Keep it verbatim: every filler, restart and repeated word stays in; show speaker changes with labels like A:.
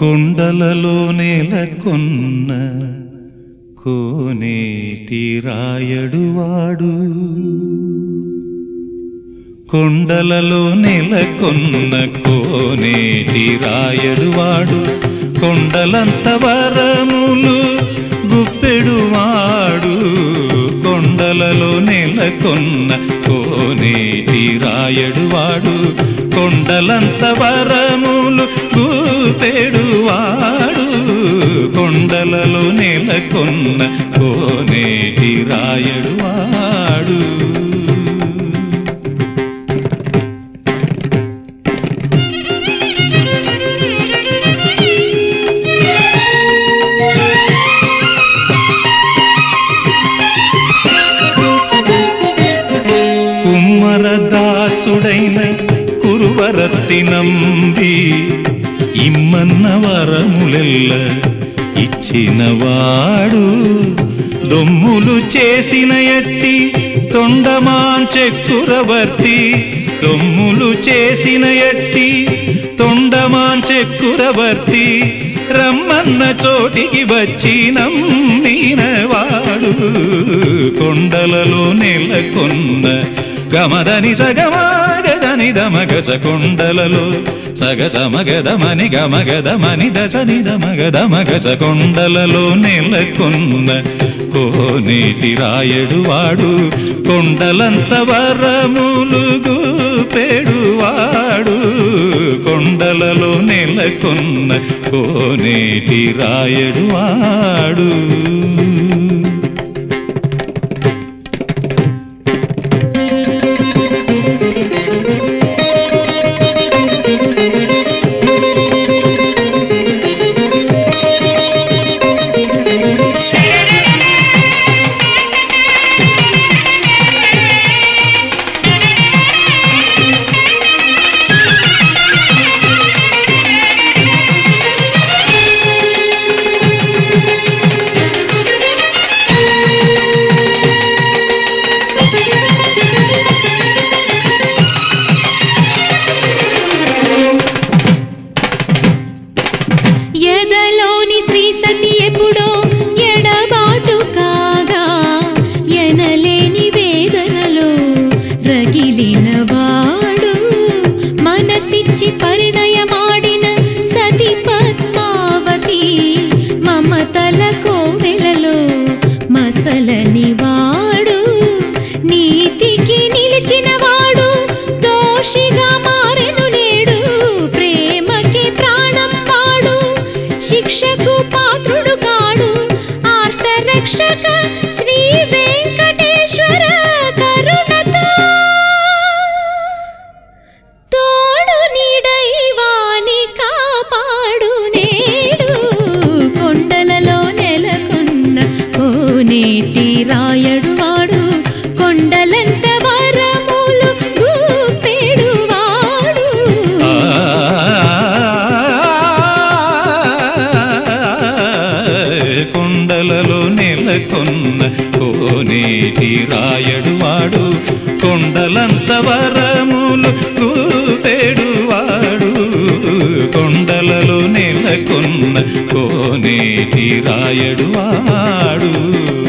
A: కొండలలో నెలకొన్న కోనేటి రాయడువాడు, కొండలలో నెలకొన్న కోనేటి రాయడువాడు, కొండలంత వరములు గుప్పెడువాడు. కొండలలో నెలకొన్న కోనేటి రాయడువాడు, కొండలంత వరములు గుప్పెడువాడు. కొండలలో నెలకొన్న కోనేటి రాయడువాడు. కుమ్మరదాసుడైన కురువరత్తి నంబి ఇమ్మన్న వరములెల్ల ఇచ్చినవాడు. దొమ్ములు చేసిన ఎట్టి తొండమాన్ చక్కురవర్తి, దొమ్ములు చేసిన ఎట్టి తొండమాన్ చక్కురవర్తి, రమ్మన్న చోటికి వచ్చి నమ్మినవాడు. కొండలలో నెలకొన్న గమదని సగమగదని దమగస, కొండలలో సగసమగదమని గమగదమని దశని దమగదమగస. కొండలలో నెలకొన్న కోనేటి రాయడువాడు, కొండలంత వరములు గుప్పెడువాడు. కొండలలో నెలకొన్న కోనేటి రాయడువాడు.
B: ఎదలోని శ్రీ సతి ఎప్పుడో ఎడబాటు కాగా, ఎనలేని వేదనలో రగిలినవాడు. మనసిచ్చి పరిణయమాడిన సతి పద్మావతి, మమతల కోవెలలో మసలని వాడు. నీతికి నిలిచినవాడు దోషిగా మారెను నేడు. ప్రేమకి ప్రాణం వాడు, శిక్షకు పాత్రుడు కాడు. ఆర్తరక్షక శ్రీ వెంకటేశ్వర కరుణతో తోడు నీడైవాని కాపాడు నేడు. కొండలలో నెలకొన్న కోనేటి రాయడువాడు, కొండలంత వరములు గుప్పెడువాడు.
A: కొండలలో నెలకొన్న కోనేటి రాయడువాడు, కొండలంత వరములు గుప్పెడువాడు. కొండలలో నెలకొన్న కోనేటి రాయడువాడు.